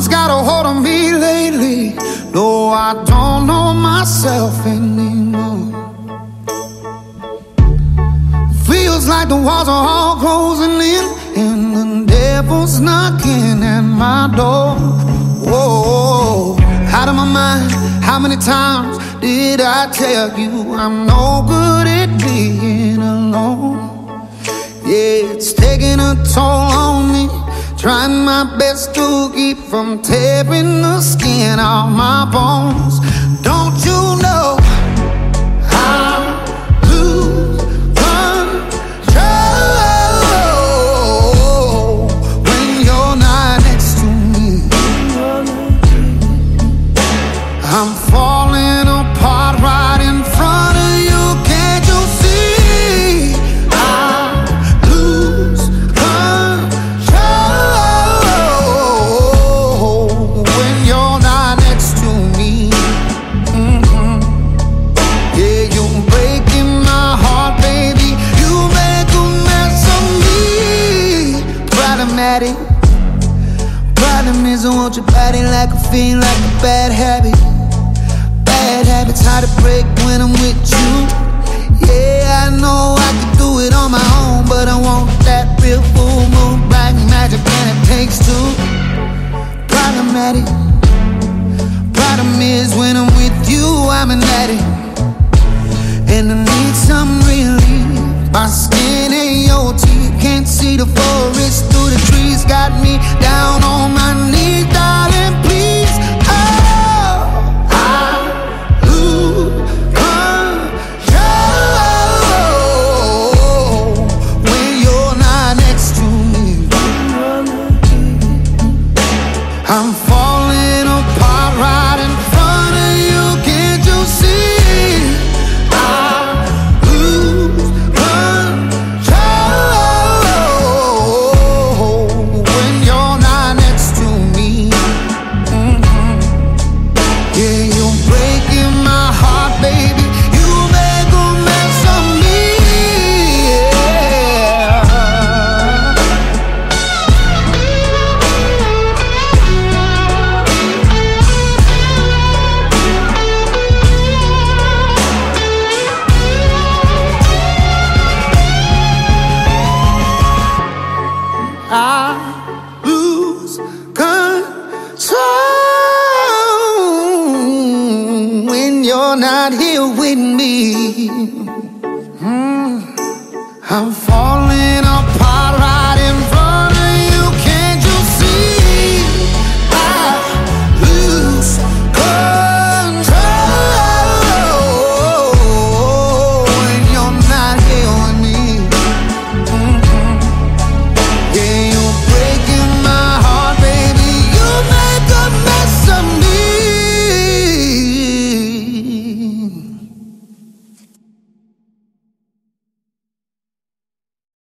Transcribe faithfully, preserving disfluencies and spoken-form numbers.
Someone's got a hold on me lately. No, I don't know myself anymore. Feels like the walls are all closing in, and the devil's knocking at my door. Whoa, out of my mind. How many times did I tell you I'm no good at being alone? Yeah, it's taking a toll on me, trying my best to keep from tearing the skin off my bones. Don't you know I lose control when you're not next to me? I'm falling apart right in front of you. Can't you see? I lose control when you're not next to me. Mm-hmm. Yeah, you're breaking my heart, baby. You make a mess of me. Problematic. Problem is I want your body like a fiend, like a bad habit. Bad habits hard to break when I'm with you. Yeah, I know I can do it on my own, but I want that real full moon, black magic, and it takes two. Problematic. Problem is when I'm with you, I'm an addict, and I need some relief. My skin ain't your teeth, can't see the forest through the trees. Got me down on my knees, darling, please. Oh, I lose control when you're not next to me. I'm falling apart right in front of you. Can't you see? I lose control when you're not next to me. Mm-hmm. Yeah, you're breaking my heart, baby. You make a mess of me. Yeah. I lose control when you're not here with me. Mm. I'm falling apart